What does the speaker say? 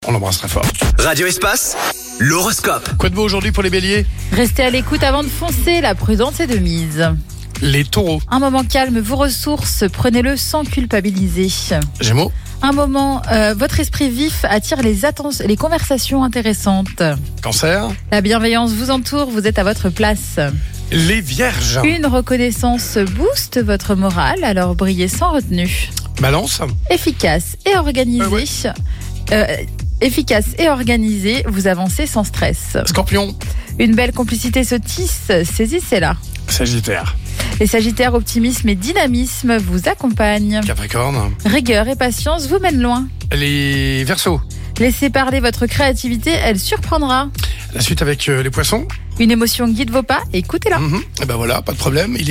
On l'embrasse très fort. Radio Espace, l'horoscope. Quoi de beau aujourd'hui pour les béliers? Restez à l'écoute avant de foncer, la prudence est de mise. Les taureaux. Un moment calme vous ressource, prenez-le sans culpabiliser. Gémeaux. Un moment, votre esprit vif attire les conversations intéressantes. Cancer. La bienveillance vous entoure, vous êtes à votre place. Les vierges. Une reconnaissance booste votre morale, alors brillez sans retenue. Balance. Efficace et organisé. Efficace et organisé, vous avancez sans stress. Scorpion. Une belle complicité se tisse, saisissez-la. Sagittaire. Les sagittaires, optimisme et dynamisme vous accompagnent. Capricorne. Rigueur et patience vous mènent loin. Les verseaux. Laissez parler votre créativité, elle surprendra. La suite avec les poissons. Une émotion guide vos pas, écoutez-la. Et ben voilà, pas de problème.